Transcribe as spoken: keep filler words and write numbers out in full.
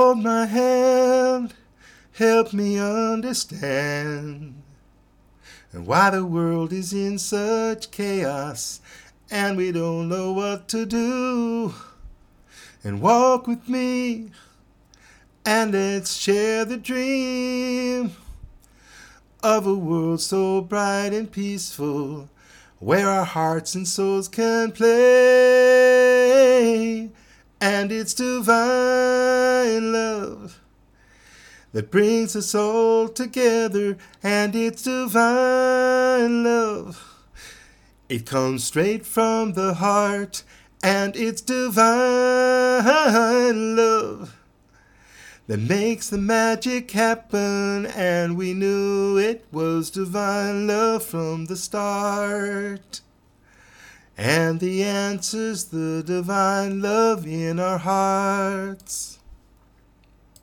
Hold my hand, help me understand and why the world is in such chaos and we don't know what to do. And walk with me and let's share the dream of a world so bright and peaceful, where our hearts and souls can play. And it's divine love that brings us all together, and it's divine love. It comes straight from the heart, and it's divine love that makes the magic happen, and we knew it was divine love from the start. And the answer's the divine love in our hearts.